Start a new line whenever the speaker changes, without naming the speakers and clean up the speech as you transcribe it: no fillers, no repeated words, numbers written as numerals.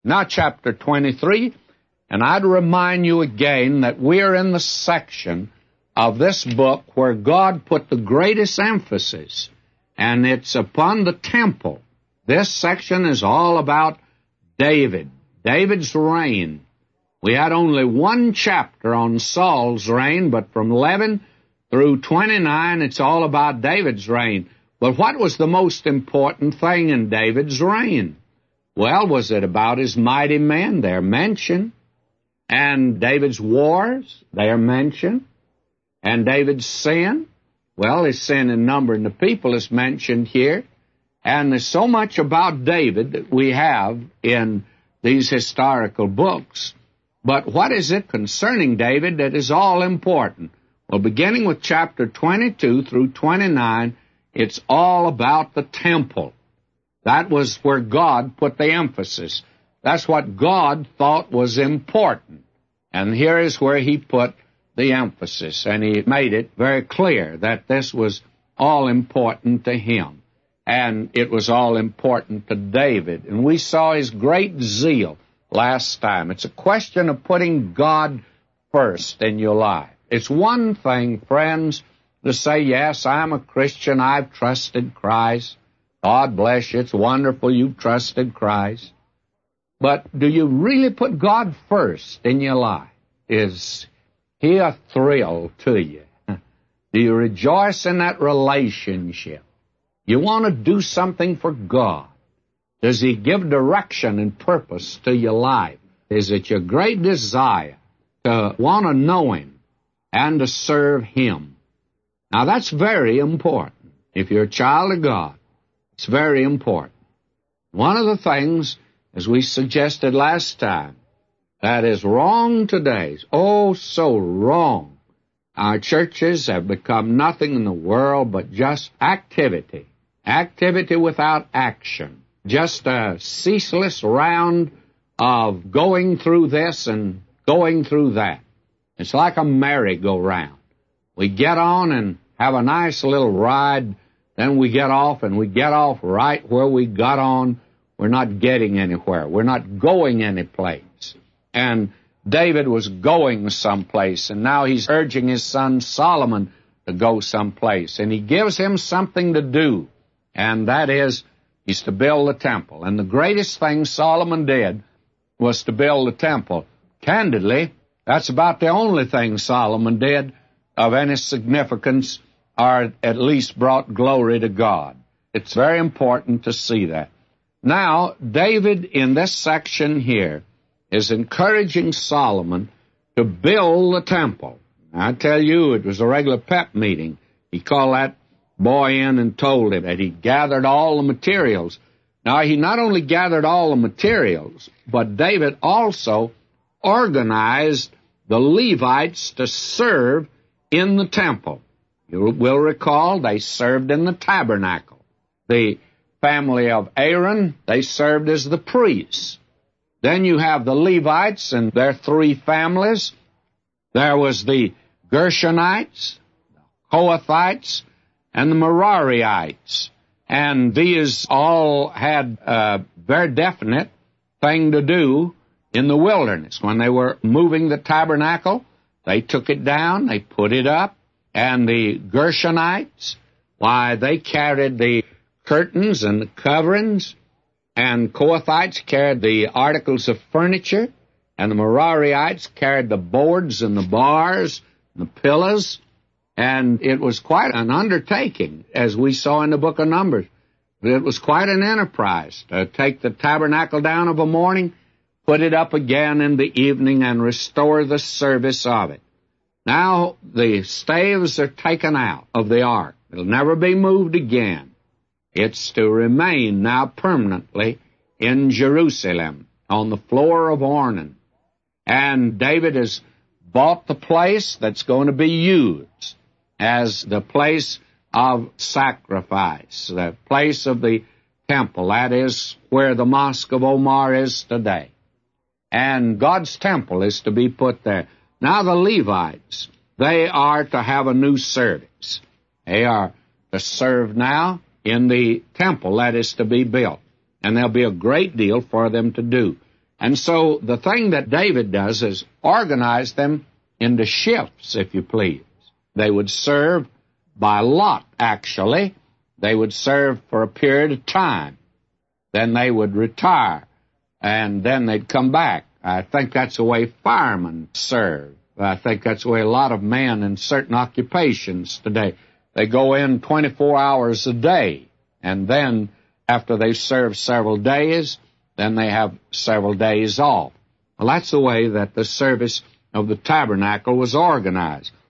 Now chapter 23, and I'd remind you again that we're in the section of this book where God put the greatest emphasis, and it's upon the temple. This section is all about David's reign. We had only one chapter on Saul's reign, but from 11 through 29, it's all about David's reign. But what was the most important thing in David's reign? Well, was it about his mighty men? They're mentioned. And David's wars? They're mentioned. And David's sin? Well, his sin in numbering the people is mentioned here. And there's so much about David that we have in these historical books. But what is it concerning David that is all important? Well, beginning with chapter 22 through 29, it's all about the temple. That was where God put the emphasis. That's what God thought was important. And here is where he put the emphasis. And he made it very clear that this was all important to him. And it was all important to David. And we saw his great zeal last time. It's a question of putting God first in your life. It's one thing, friends, to say, yes, I'm a Christian, I've trusted Christ. God bless you, it's wonderful you've trusted Christ. But do you really put God first in your life? Is he a thrill to you? Do you rejoice in that relationship? You want to do something for God. Does he give direction and purpose to your life? Is it your great desire to want to know him and to serve him? Now, that's very important. If you're a child of God, it's very important. One of the things, as we suggested last time, that is wrong today, oh, so wrong. Our churches have become nothing in the world but just activity. Activity without action. Just a ceaseless round of going through this and going through that. It's like a merry-go-round. We get on and have a nice little ride, then we get off, and we get off right where we got on. We're not getting anywhere. We're not going anyplace. And David was going someplace, and now he's urging his son Solomon to go someplace. And he gives him something to do, and that is, he's to build the temple. And the greatest thing Solomon did was to build the temple. Candidly, that's about the only thing Solomon did of any significance, or at least brought glory to God. It's very important to see that. Now, David, in this section here, is encouraging Solomon to build the temple. I tell you, it was a regular pep meeting. He called that boy in and told him that he gathered all the materials. Now, he not only gathered all the materials, but David also organized the Levites to serve in the temple. You will recall they served in the tabernacle. The family of Aaron, they served as the priests. Then you have the Levites and their three families. There was the Gershonites, the Kohathites, and the Merariites. And these all had a very definite thing to do in the wilderness. When they were moving the tabernacle, they took it down, they put it up, and the Gershonites, why, they carried the curtains and the coverings, and Kohathites carried the articles of furniture, and the Merariites carried the boards and the bars and the pillars, and it was quite an undertaking, as we saw in the book of Numbers. It was quite an enterprise to take the tabernacle down of a morning, put it up again in the evening, and restore the service of it. Now, the staves are taken out of the ark. It'll never be moved again. It's to remain now permanently in Jerusalem, on the floor of Ornan. And David has bought the place that's going to be used as the place of sacrifice, the place of the temple. That is where the Mosque of Omar is today. And God's temple is to be put there. Now the Levites, they are to have a new service. They are to serve now in the temple that is to be built. And there'll be a great deal for them to do. And so the thing that David does is organize them into shifts, if you please. They would serve by lot, actually. They would serve for a period of time. Then they would retire, and then they'd come back. I think that's the way firemen serve. I think that's the way a lot of men in certain occupations today. They go in 24 hours a day, and then after they serve several days, then they have several days off. Well, that's the way that the service of the tabernacle was organized.